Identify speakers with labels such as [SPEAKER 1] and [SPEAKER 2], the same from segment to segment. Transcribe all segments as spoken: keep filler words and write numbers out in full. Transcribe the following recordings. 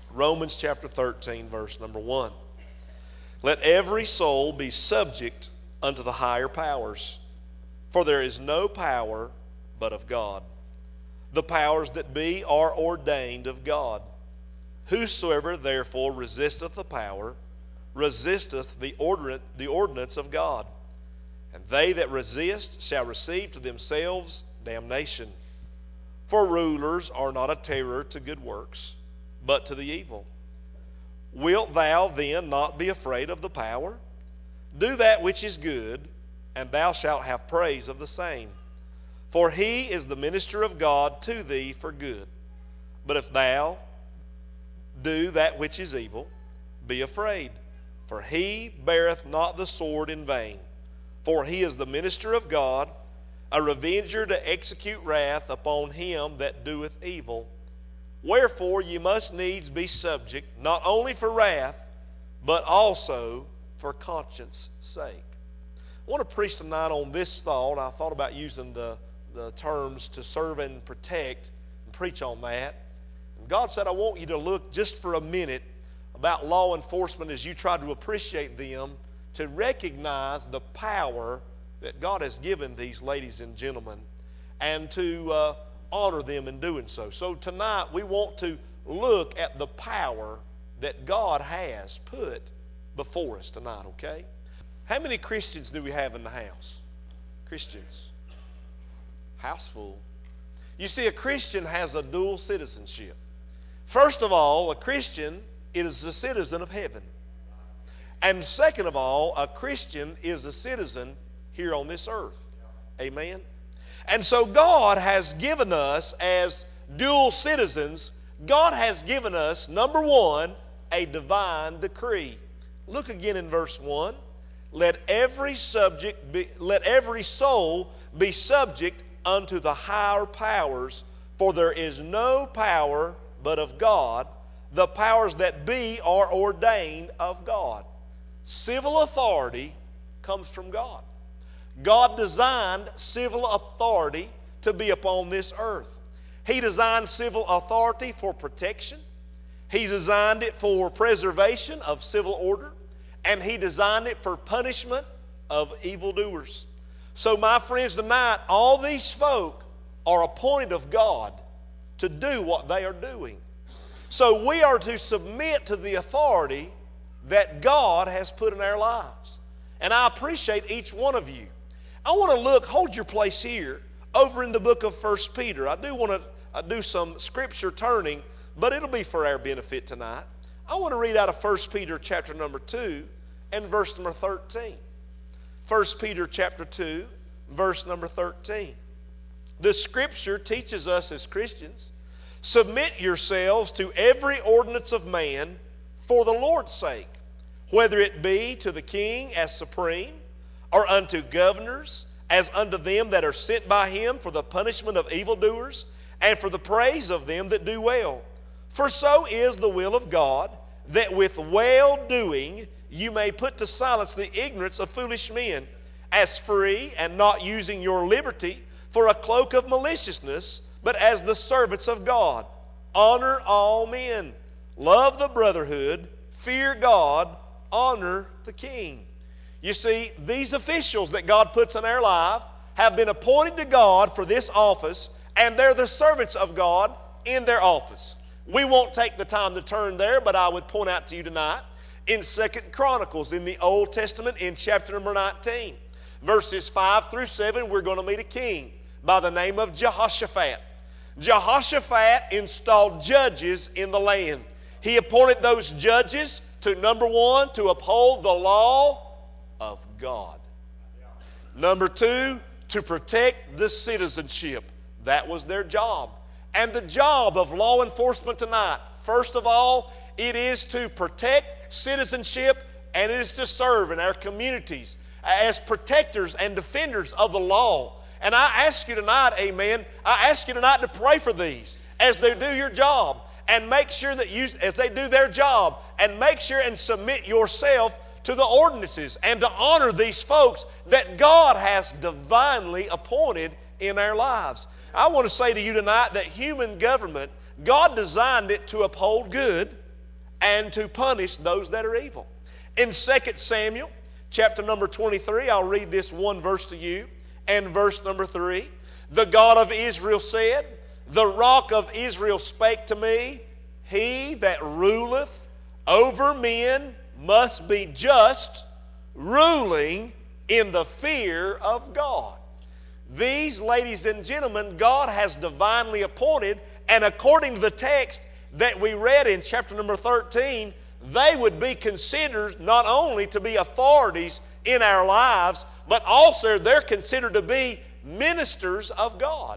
[SPEAKER 1] Romans chapter thirteen, verse number one. Let every soul be subject unto the higher powers, for there is no power but of God. The powers that be are ordained of God. Whosoever therefore resisteth the power, resisteth the ordinance, the ordinance of God. And they that resist shall receive to themselves damnation. For rulers are not a terror to good works, but to the evil. Wilt thou then not be afraid of the power? Do that which is good, and thou shalt have praise of the same. For he is the minister of God to thee for good. But if thou do that which is evil, be afraid, for he beareth not the sword in vain. For he is the minister of God, a revenger to execute wrath upon him that doeth evil. Wherefore ye must needs be subject, not only for wrath, but also for conscience sake. I want to preach tonight on this thought. I thought about using the, the terms to serve and protect and preach on that. And God said, I want you to look just for a minute about law enforcement as you try to appreciate them, to recognize the power that God has given these ladies and gentlemen, and to uh, honor them in doing so. So tonight we want to look at the power that God has put before us tonight, okay? How many Christians do we have in the house? Christians. House full. You see, a Christian has a dual citizenship. First of all, a Christian is a citizen of heaven. And second of all, a Christian is a citizen here on this earth. Amen? And so God has given us, as dual citizens, God has given us, number one, a divine decree. Look again in verse one. Let every subject be, let every soul be subject unto the higher powers, for there is no power but of God. The powers that be are ordained of God. Civil authority comes from God. God designed civil authority to be upon this earth. He designed civil authority for protection. He designed it for preservation of civil order. And He designed it for punishment of evildoers. So my friends, tonight, all these folk are appointed of God to do what they are doing. So we are to submit to the authority that God has put in our lives. And I appreciate each one of you. I want to look, hold your place here, over in the book of First Peter. I do want to uh, do some scripture turning, but it'll be for our benefit tonight. I want to read out of First Peter chapter number two and verse number thirteen. First Peter chapter two, verse number thirteen. The scripture teaches us as Christians, submit yourselves to every ordinance of man for the Lord's sake, whether it be to the king as supreme, or unto governors, as unto them that are sent by him for the punishment of evildoers, and for the praise of them that do well. For so is the will of God, that with well-doing you may put to silence the ignorance of foolish men, as free, and not using your liberty for a cloak of maliciousness, but as the servants of God. Honor all men, love the brotherhood, fear God, honor the king. You see, these officials that God puts in our life have been appointed to God for this office, and they're the servants of God in their office. We won't take the time to turn there, but I would point out to you tonight in Second Chronicles in the Old Testament in chapter number nineteen, verses five through seven, we're going to meet a king by the name of Jehoshaphat. Jehoshaphat installed judges in the land. He appointed those judges to, number one, to uphold the law of God. Number two, to protect the citizenship. That was their job. And the job of law enforcement tonight, first of all, it is to protect citizenship, and it is to serve in our communities as protectors and defenders of the law. And I ask you tonight, amen, I ask you tonight to pray for these as they do your job, and make sure that you, as they do their job, and make sure and submit yourself to the ordinances and to honor these folks that God has divinely appointed in our lives. I want to say to you tonight that human government, God designed it to uphold good, and to punish those that are evil. In Second Samuel, chapter number twenty-three, I'll read this one verse to you, and verse number three. The God of Israel said, the rock of Israel spake to me, he that ruleth over men must be just, ruling in the fear of God. These, ladies and gentlemen, God has divinely appointed, and according to the text that we read in chapter number thirteen, they would be considered not only to be authorities in our lives, but also they're considered to be ministers of God.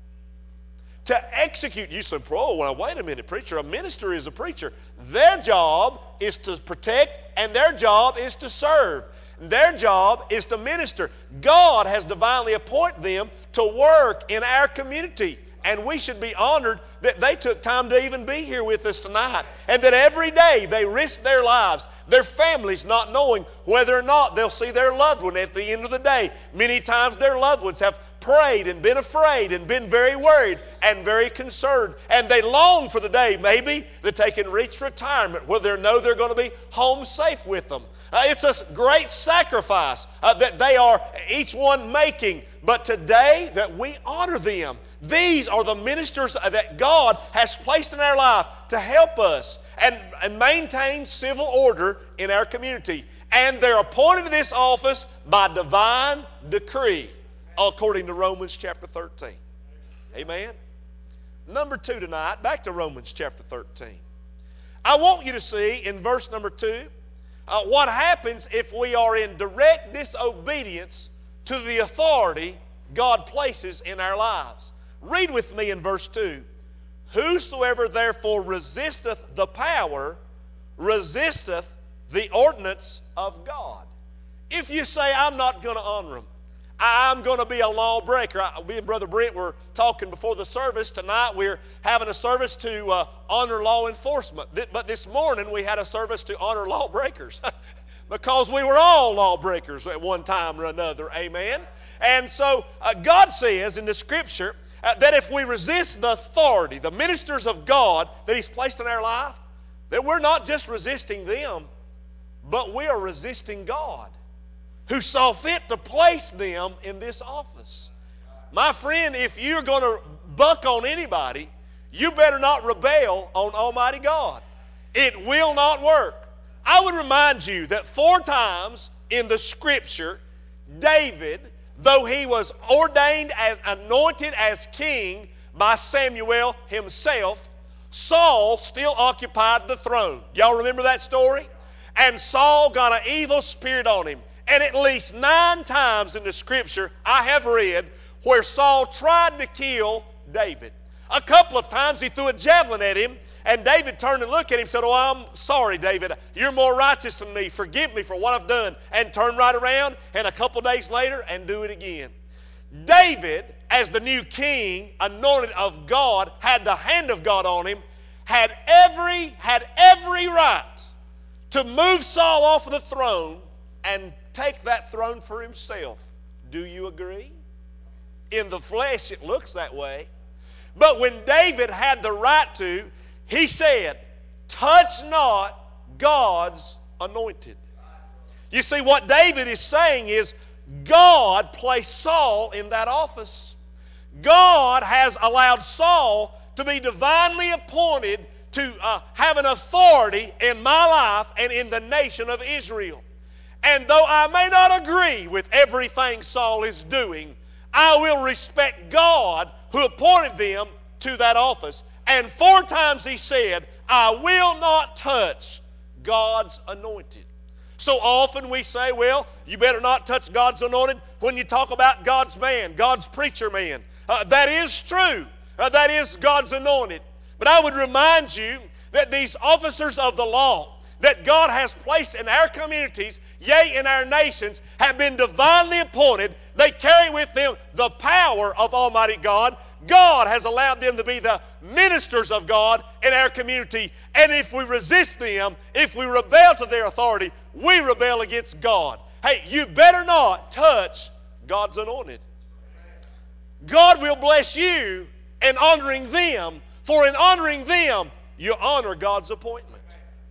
[SPEAKER 1] To execute, you say, oh, well, wait a minute, preacher, a minister is a preacher. Their job is to protect, and their job is to serve. Their job is to minister. God has divinely appointed them to work in our community. And we should be honored that they took time to even be here with us tonight. And that every day they risk their lives, their families not knowing whether or not they'll see their loved one at the end of the day. Many times their loved ones have prayed and been afraid and been very worried and very concerned. And they long for the day maybe that they can reach retirement where they know they're going to be home safe with them. Uh, it's a great sacrifice uh, that they are each one making. But today that we honor them. These are the ministers that God has placed in our life to help us and, and maintain civil order in our community. And they're appointed to this office by divine decree, according to Romans chapter thirteen. Amen. Number two tonight, back to Romans chapter thirteen. I want you to see in verse number two uh, what happens if we are in direct disobedience to the authority God places in our lives. Read with me in verse two. Whosoever therefore resisteth the power, resisteth the ordinance of God. If you say, I'm not going to honor them, I'm going to be a lawbreaker. Me and Brother Brent were talking before the service. Tonight we're having a service to uh, honor law enforcement. But this morning we had a service to honor lawbreakers. Because we were all lawbreakers at one time or another. Amen. And so uh, God says in the Scripture uh, that if we resist the authority, the ministers of God that He's placed in our life, that we're not just resisting them, but we are resisting God, who saw fit to place them in this office. My friend, if you're going to buck on anybody, you better not rebel on Almighty God. It will not work. I would remind you that four times in the Scripture, David, though he was ordained as anointed as king by Samuel himself, Saul still occupied the throne. Y'all remember that story? And Saul got an evil spirit on him. And at least nine times in the Scripture I have read where Saul tried to kill David. A couple of times he threw a javelin at him, and David turned and looked at him and said, oh, I'm sorry, David. You're more righteous than me. Forgive me for what I've done. And turn right around, and a couple days later, and do it again. David, as the new king, anointed of God, had the hand of God on him, had every, had every right to move Saul off of the throne and take that throne for himself. Do you agree? In the flesh, it looks that way. But when David had the right to, he said, touch not God's anointed. You see, what David is saying is, God placed Saul in that office. God has allowed Saul to be divinely appointed to uh, have an authority in my life and in the nation of Israel. And though I may not agree with everything Saul is doing, I will respect God who appointed them to that office. And four times he said, I will not touch God's anointed. So often we say, well, you better not touch God's anointed when you talk about God's man, God's preacher man. Uh, that is true. Uh, that is God's anointed. But I would remind you that these officers of the law that God has placed in our communities, yea, in our nations, have been divinely appointed. They carry with them the power of Almighty God. God has allowed them to be the ministers of God in our community. And if we resist them, if we rebel to their authority, we rebel against God. Hey, you better not touch God's anointed. God will bless you in honoring them, for in honoring them, you honor God's appointment.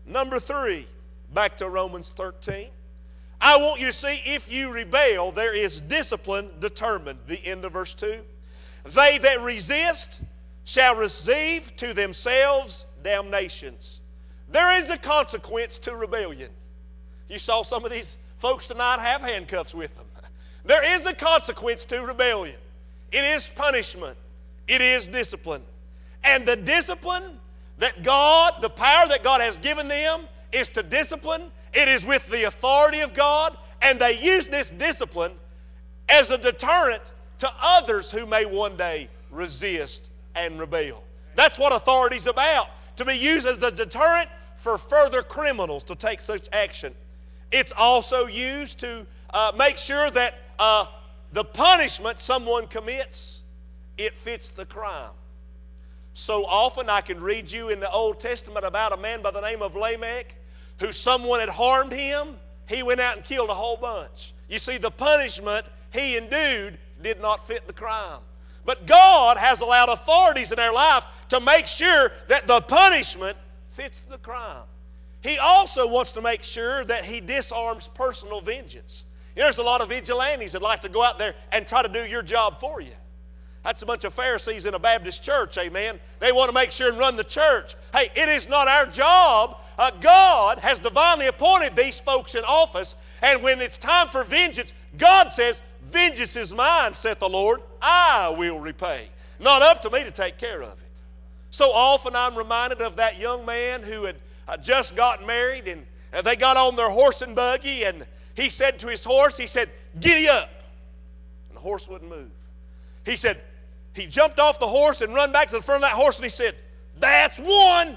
[SPEAKER 1] Number three, back to Romans thirteen. I want you to see if you rebel, there is discipline determined. The end of verse two. They that resist shall receive to themselves damnations. There is a consequence to rebellion. You saw some of these folks tonight have handcuffs with them. There is a consequence to rebellion. It is punishment. It is discipline. And the discipline that God, the power that God has given them is to discipline. It is with the authority of God, and they use this discipline as a deterrent to others who may one day resist and rebel. That's what authority is about, to be used as a deterrent for further criminals to take such action. It's also used to uh, make sure that uh, the punishment someone commits, it fits the crime. So often I can read you in the Old Testament about a man by the name of Lamech, who someone had harmed him. He went out and killed a whole bunch. You see, the punishment he endued did not fit the crime. But God has allowed authorities in their life to make sure that the punishment fits the crime. He also wants to make sure that he disarms personal vengeance. You know, there's a lot of vigilantes that like to go out there and try to do your job for you. That's a bunch of Pharisees in a Baptist church, amen. They want to make sure and run the church. Hey, it is not our job. Uh, God has divinely appointed these folks in office, and when it's time for vengeance, God says, vengeance is mine, saith the Lord, I will repay. Not up to me to take care of it. So often I'm reminded of that young man who had uh, just got married, and uh, they got on their horse and buggy, and he said to his horse, he said, giddy up. And the horse wouldn't move. He said, he jumped off the horse and run back to the front of that horse, and he said, that's one.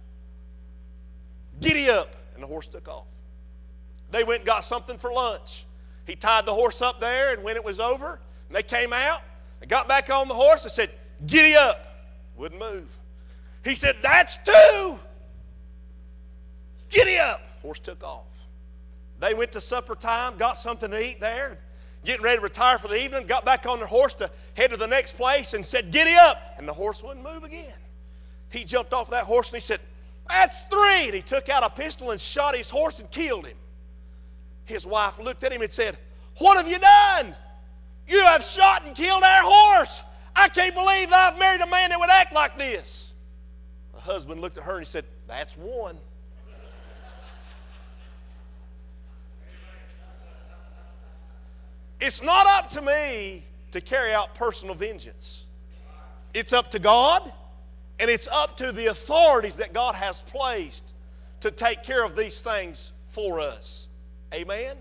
[SPEAKER 1] Giddy up. And the horse took off. They went and got something for lunch. He tied the horse up there, and when it was over, and they came out, and got back on the horse and said, giddy up. Wouldn't move. He said, that's two. Giddy up. Horse took off. They went to supper time, got something to eat there, getting ready to retire for the evening, got back on their horse to head to the next place and said, giddy up. And the horse wouldn't move again. He jumped off that horse and he said, that's three. And he took out a pistol and shot his horse and killed him. His wife looked at him and said, what have you done? You have shot and killed our horse. I can't believe that I've married a man that would act like this. The husband looked at her and he said, that's one. It's not up to me to carry out personal vengeance. It's up to God, and it's up to the authorities that God has placed to take care of these things for us. Amen?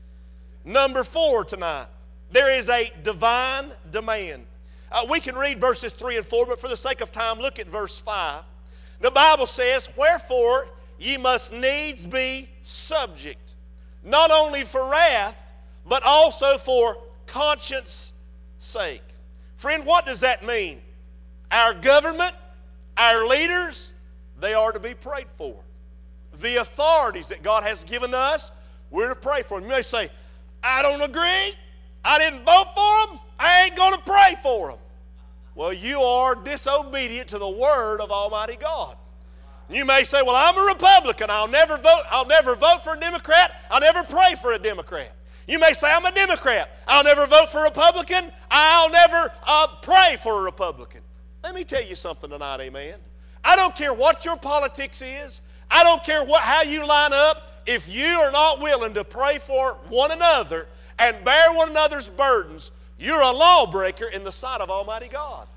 [SPEAKER 1] Number four tonight, there is a divine demand. Uh, we can read verses three and four, but for the sake of time, look at verse five. The Bible says, wherefore ye must needs be subject, not only for wrath, but also for conscience sake. Friend, what does that mean? Our government, our leaders, they are to be prayed for. The authorities that God has given us, we're to pray for them. You may say, I don't agree. I didn't vote for them. I ain't going to pray for them. Well, you are disobedient to the word of Almighty God. You may say, well, I'm a Republican. I'll never vote. I'll never vote for a Democrat. I'll never pray for a Democrat. You may say, I'm a Democrat. I'll never vote for a Republican. I'll never uh, pray for a Republican. Let me tell you something tonight, amen. I don't care what your politics is. I don't care what, how you line up. If you are not willing to pray for one another and bear one another's burdens, you're a lawbreaker in the sight of Almighty God.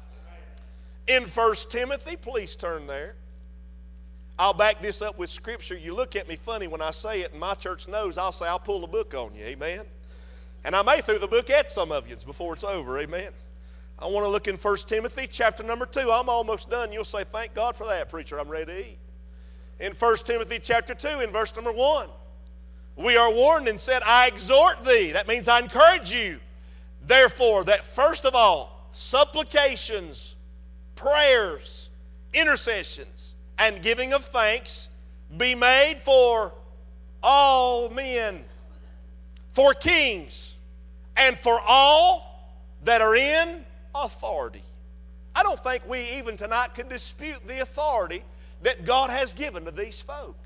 [SPEAKER 1] In First Timothy, please turn there. I'll back this up with Scripture. You look at me funny when I say it, and my church knows I'll say I'll pull the book on you, amen? And I may throw the book at some of you before it's over, amen? I want to look in First Timothy chapter number two. I'm almost done. You'll say, thank God for that, preacher. I'm ready to eat. In First Timothy chapter two, in verse number one, we are warned and said, I exhort thee. That means I encourage you. Therefore, that first of all, supplications, prayers, intercessions, and giving of thanks be made for all men, for kings, and for all that are in authority. I don't think we even tonight could dispute the authority that God has given to these folk.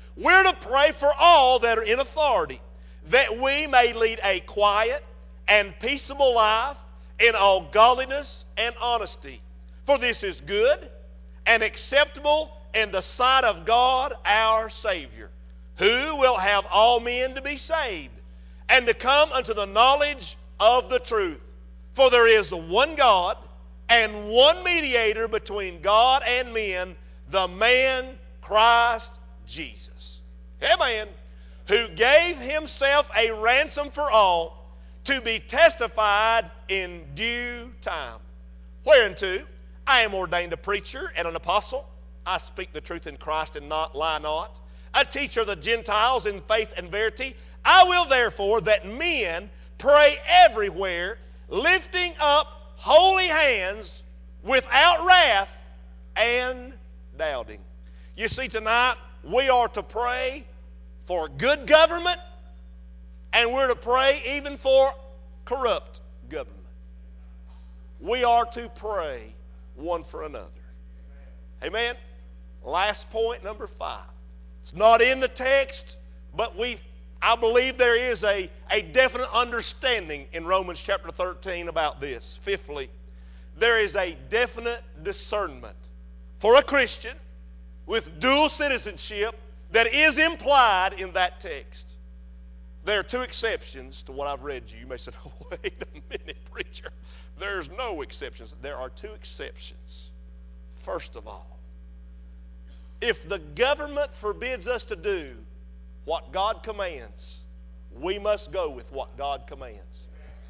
[SPEAKER 1] We're to pray for all that are in authority, that we may lead a quiet and peaceable life in all godliness and honesty. For this is good and acceptable in the sight of God our Savior, who will have all men to be saved and to come unto the knowledge of the truth. For there is one God and one mediator between God and men, the man Christ Jesus. Amen. Who gave himself a ransom for all, to be testified in due time. Whereunto I am ordained a preacher and an apostle. I speak the truth in Christ and not lie not. A teacher of the Gentiles in faith and verity. I will therefore that men pray everywhere, lifting up holy hands without wrath and doubting. You see, tonight we are to pray for good government, and we're to pray even for corrupt government. We are to pray one for another. Amen? Last point, number five. It's not in the text, but we, I believe there is a, a definite understanding in Romans chapter thirteen about this. Fifthly, there is a definite discernment for a Christian with dual citizenship that is implied in that text. There are two exceptions to what I've read you. You may say, oh, wait a minute, preacher. There's no exceptions. There are two exceptions. First of all, if the government forbids us to do what God commands, we must go with what God commands.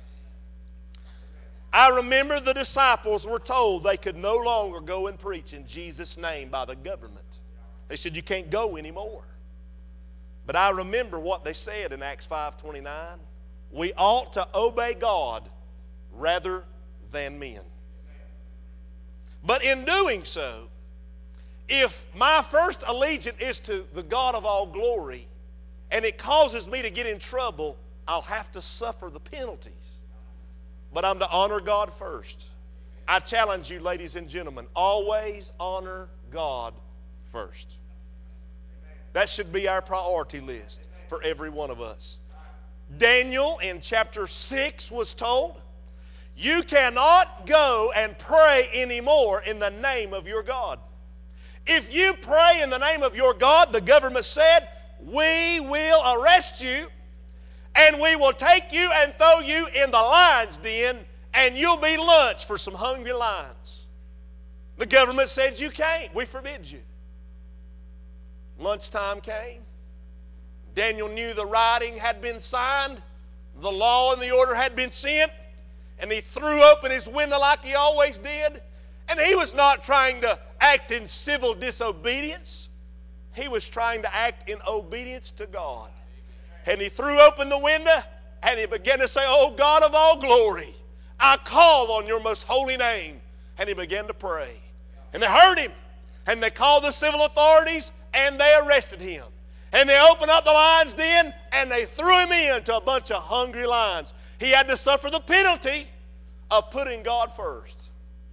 [SPEAKER 1] I remember the disciples were told they could no longer go and preach in Jesus' name by the government. They said, you can't go anymore. But I remember what they said in Acts five twenty-nine. We ought to obey God rather than men. But in doing so, if my first allegiance is to the God of all glory, and it causes me to get in trouble, I'll have to suffer the penalties. But I'm to honor God first. I challenge you, ladies and gentlemen, always honor God first. That should be our priority list for every one of us. Daniel in chapter six was told, you cannot go and pray anymore in the name of your God. If you pray in the name of your God, the government said, we will arrest you and we will take you and throw you in the lion's den, and you'll be lunch for some hungry lions. The government said you can't. We forbid you. Lunchtime came. Daniel knew the writing had been signed, the law and the order had been sent, and he threw open his window like he always did. And he was not trying to act in civil disobedience. He was trying to act in obedience to God. And he threw open the window and he began to say, oh God of all glory, I call on your most holy name. And he began to pray. And they heard him. And they called the civil authorities and they arrested him. And they opened up the lion's den and they threw him into a bunch of hungry lions. He had to suffer the penalty of putting God first.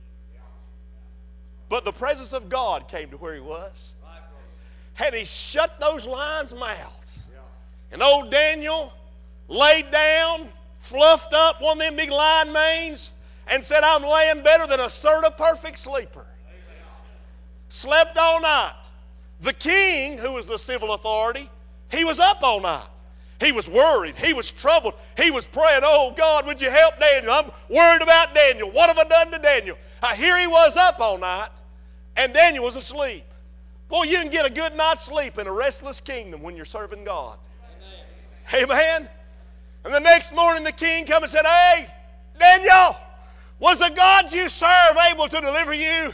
[SPEAKER 1] But the presence of God came to where he was. And he shut those lions' mouths. And old Daniel laid down, fluffed up one of them big lion manes, and said, I'm laying better than a certain perfect sleeper. Slept all night. The king, who was the civil authority, he was up all night. He was worried. He was troubled. He was praying, oh God, would you help Daniel? I'm worried about Daniel. What have I done to Daniel? Uh, here he was up all night, and Daniel was asleep. Boy, you can get a good night's sleep in a restless kingdom when you're serving God. Amen. Amen. And the next morning the king came and said, hey, Daniel, was the God you serve able to deliver you?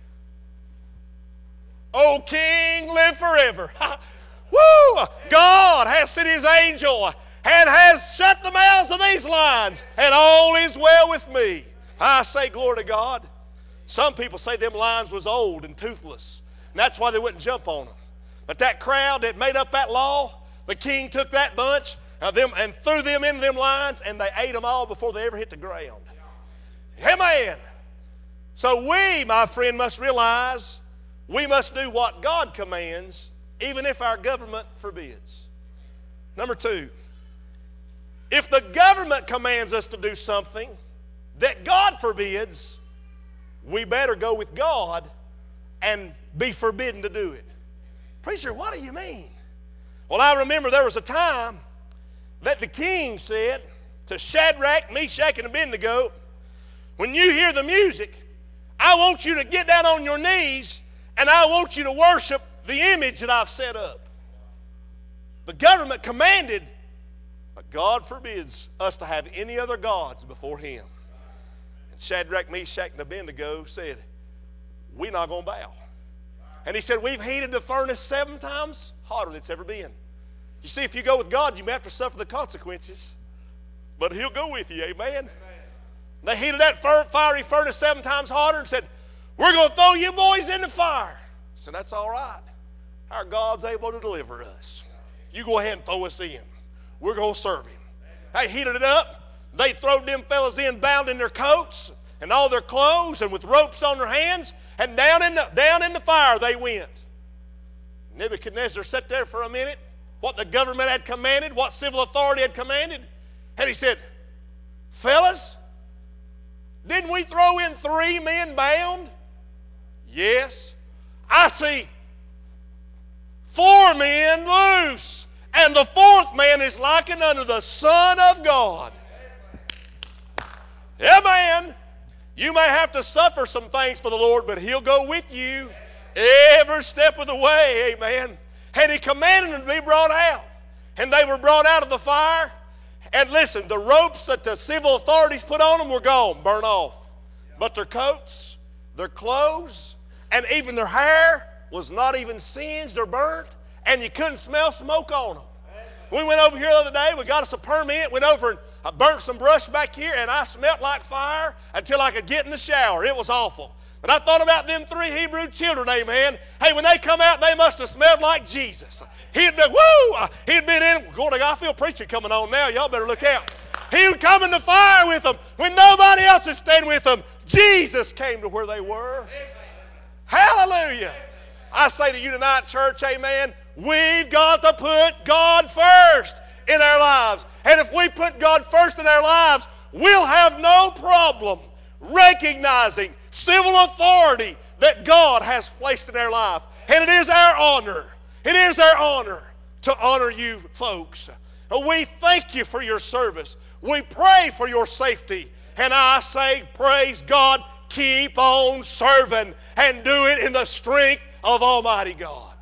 [SPEAKER 1] O king, live forever. Woo! God has sent his angel and has shut the mouths of these lions, and all is well with me. I say glory to God. Some people say them lions was old and toothless, and that's why they wouldn't jump on them. But that crowd that made up that law, the king took that bunch of them and threw them into them lions, and they ate them all before they ever hit the ground. Amen. So we, my friend, must realize we must do what God commands
[SPEAKER 2] even if our government forbids. Number two, if the government commands us to do something that God forbids, we better go with God and be forbidden to do it. Preacher, what do you mean? Well, I remember there was a time that the king said to Shadrach, Meshach, and Abednego, when you hear the music, I want you to get down on your knees and I want you to worship the image that I've set up. The government commanded, but God forbids us to have any other gods before Him. And Shadrach, Meshach, and Abednego said, we're not going to bow. And he said, we've heated the furnace seven times hotter than it's ever been. You see, if you go with God, you may have to suffer the consequences. But He'll go with you, amen? Amen. They heated that fiery furnace seven times hotter and said, we're going to throw you boys in the fire. So that's all right. Our God's able to deliver us. You go ahead and throw us in. We're going to serve Him. They heated it up. They throwed them fellas in bound in their coats and all their clothes and with ropes on their hands, and down in the, down in the fire they went. Nebuchadnezzar sat there for a minute, what the government had commanded, what civil authority had commanded, and he said, fellas, didn't we throw in three men bound? Yes. I see four men loose, and the fourth man is likened unto the Son of God. Amen. You may have to suffer some things for the Lord, but He'll go with you every step of the way. Amen. And He commanded them to be brought out. And they were brought out of the fire. And listen, the ropes that the civil authorities put on them were gone, burnt off. But their coats, their clothes, and even their hair was not even singed or burnt. And you couldn't smell smoke on them. We went over here the other day. We got us a permit. Went over and I burnt some brush back here, and I smelled like fire until I could get in the shower. It was awful. But I thought about them three Hebrew children, amen. Hey, when they come out, they must have smelled like Jesus. He'd been, woo! He'd been in. Lord, I feel preaching coming on now. Y'all better look out. He would come in the fire with them when nobody else would stand with them. Jesus came to where they were. Amen. Hallelujah. I say to you tonight, church, amen, we've got to put God first in our lives. And if we put God first in our lives, we'll have no problem recognizing civil authority that God has placed in our life. And it is our honor. It is our honor to honor you folks. We thank you for your service. We pray for your safety. And I say, praise God, keep on serving and do it in the strength of Almighty God.